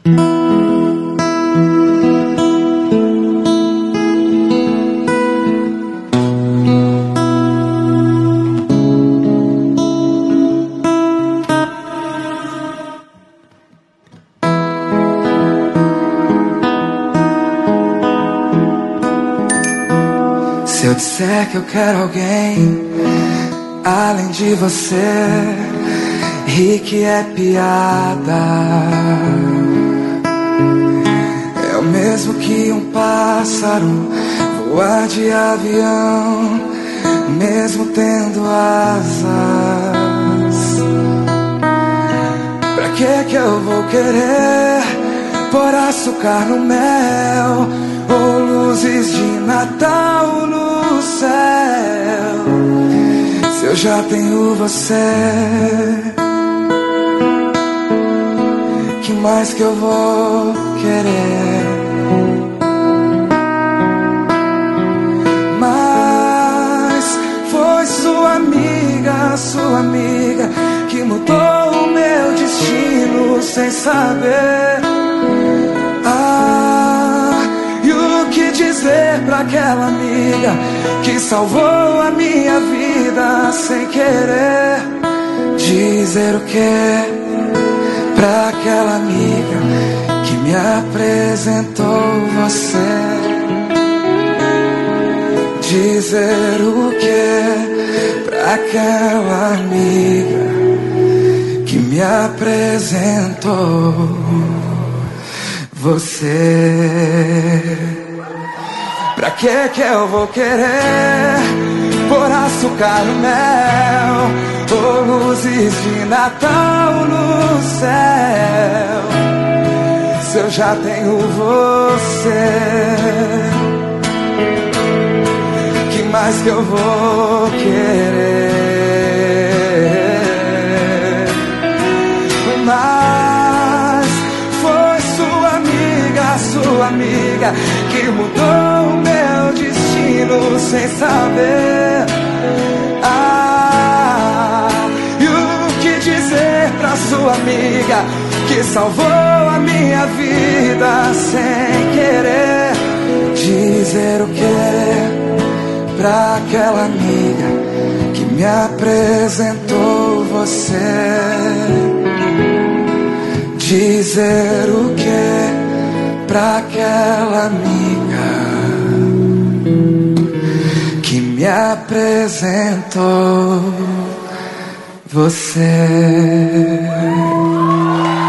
Se eu disser que eu quero alguém além de você e que é piada, é o mesmo que um pássaro voar de avião, mesmo tendo asas. Pra que eu vou querer pôr açúcar no mel ou luzes de Natal no céu, se eu já tenho você? Que mais que eu vou querer? Mas foi sua amiga que mudou o meu destino sem saber. E o que dizer pra aquela amiga que salvou a minha vida sem querer? Dizer o que pra aquela amiga que me apresentou você? Dizer o que pra aquela amiga que me apresentou você? Pra que eu vou querer pôr açúcar no mel ou luzes de Natal no céu, se eu já tenho você? Que mais que eu vou querer? Mas foi sua amiga que mudou o meu destino sem saber. E o que dizer pra sua amiga que salvou a minha vida sem querer? Dizer o que pra aquela amiga que me apresentou você? Dizer o que pra aquela amiga que me apresentou você?